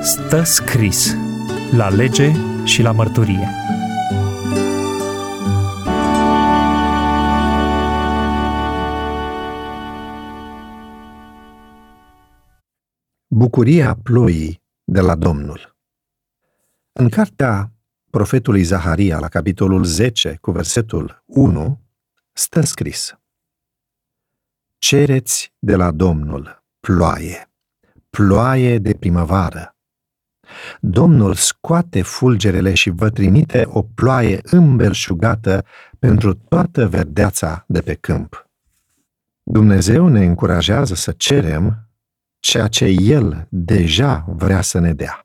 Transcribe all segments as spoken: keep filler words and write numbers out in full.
Stă scris la lege și la mărturie. Bucuria ploii de la Domnul. În cartea profetului Zaharia, la capitolul zece, cu versetul unu, stă scris: Cereți de la Domnul ploaie, ploaie de primăvară. Domnul scoate fulgerele și vă trimite o ploaie îmbelșugată pentru toată verdeața de pe câmp. Dumnezeu ne încurajează să cerem ceea ce El deja vrea să ne dea.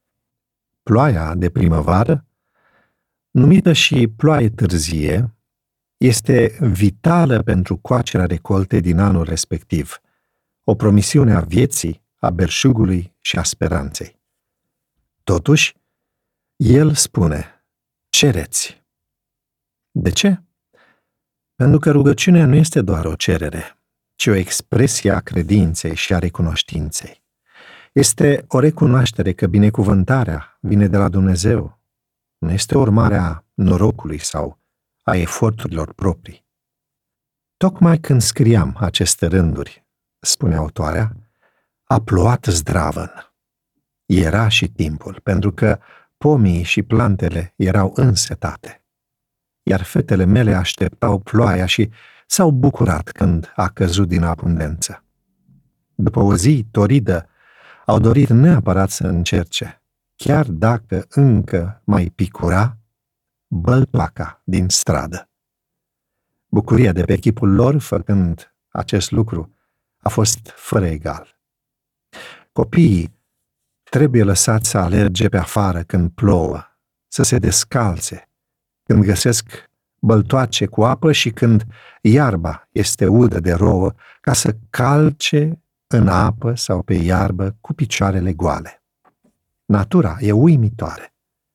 Ploaia de primăvară, numită și ploaie târzie, este vitală pentru coacerea recoltei din anul respectiv, o promisiune a vieții, a belșugului și a speranței. Totuși, El spune: cereți. De ce? Pentru că rugăciunea nu este doar o cerere, ci o expresie a credinței și a recunoștinței. Este o recunoaștere că binecuvântarea vine de la Dumnezeu, nu este urmarea norocului sau a eforturilor proprii. Tocmai când scriam aceste rânduri, spune autoarea, a plouat zdravăn. Era și timpul, pentru că pomii și plantele erau însetate, iar fetele mele așteptau ploaia și s-au bucurat când a căzut din abundență. După o zi toridă, au dorit neapărat să încerce, chiar dacă încă mai picura băltoaca din stradă. Bucuria de pe chipul lor, făcând acest lucru, a fost fără egal. Copiii trebuie lăsați să alerge pe afară când plouă, să se descalțe, când găsesc băltoace cu apă și când iarba este udă de rouă, ca să calce în apă sau pe iarbă cu picioarele goale. Natura e uimitoare.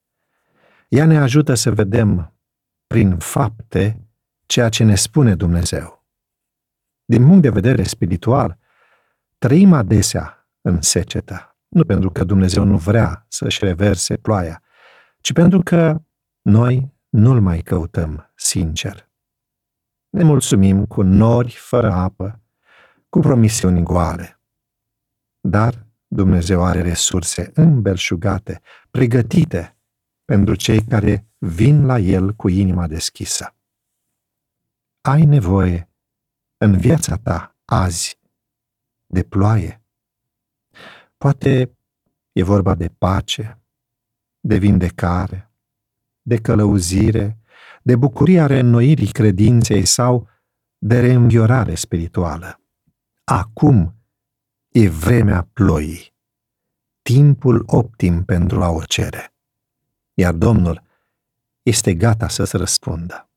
Ea ne ajută să vedem prin fapte ceea ce ne spune Dumnezeu. Din punct de vedere spiritual, trăim adesea în secetă, nu pentru că Dumnezeu nu vrea să-și reverse ploaia, ci pentru că noi nu-L mai căutăm sincer. Ne mulțumim cu nori fără apă, cu promisiuni goale. Dar Dumnezeu are resurse îmbelșugate, pregătite pentru cei care vin la El cu inima deschisă. Ai nevoie în viața ta azi de ploaie? Poate e vorba de pace, de vindecare, de călăuzire, de bucuria reînnoirii credinței sau de reînviorare spirituală. Acum e vremea ploii, timpul optim pentru a o cere, iar Domnul este gata să-ți răspundă.